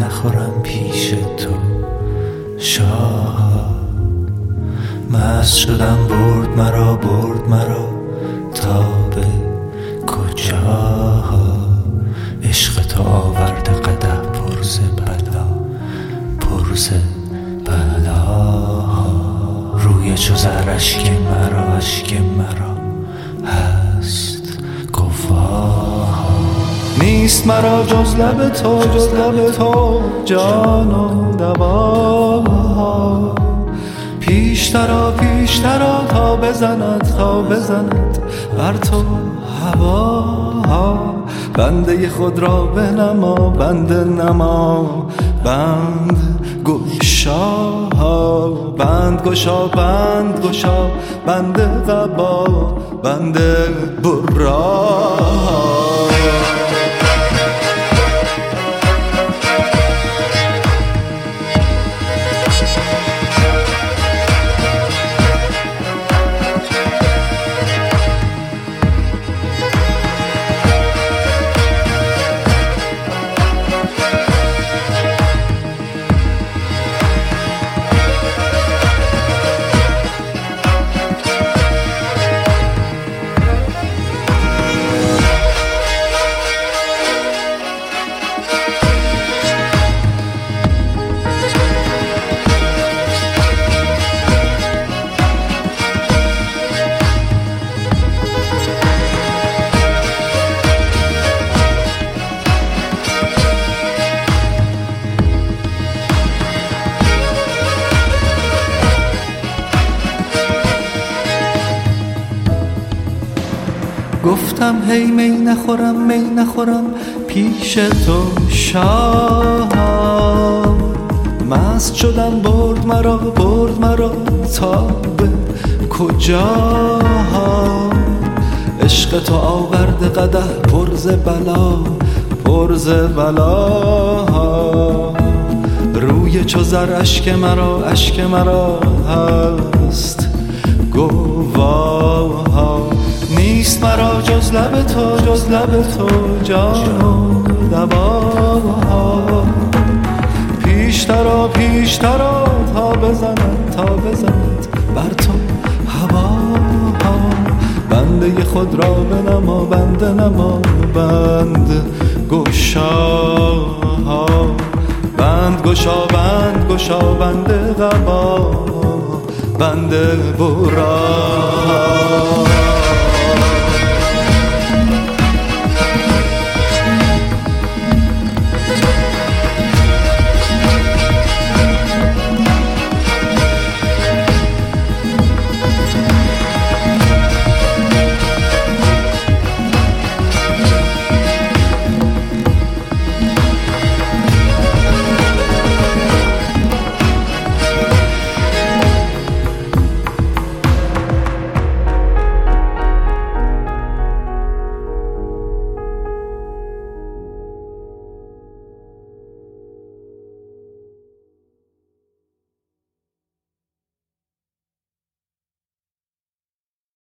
نخورم پیش تو شاه. مست شدم برد مرا تا به کجا. عشق تو آورده قدح پرز بلا. روی چو زر اشک مرا هست گواه. نیست مرا جز لب تو جان و دوا. پیشترا تا بزند بر تو هوا. بنده خود را بنما بنده نما بند گشا. بند گشا بنده قبا بنده برا. گفتم هی می نخورم پیش تو شاه. مست شدم برد مرا تا به کجا. عشق تو آورده قدح پرز بلا. روی چو زر اشک مرا هست گواه. نیست مرا جز لب تو جان و دوا. پیشترا تا بزند بر تو هوا. بنده خود را بنما بنده نما بند گشا. بند گشا بنده قبا بنده برا.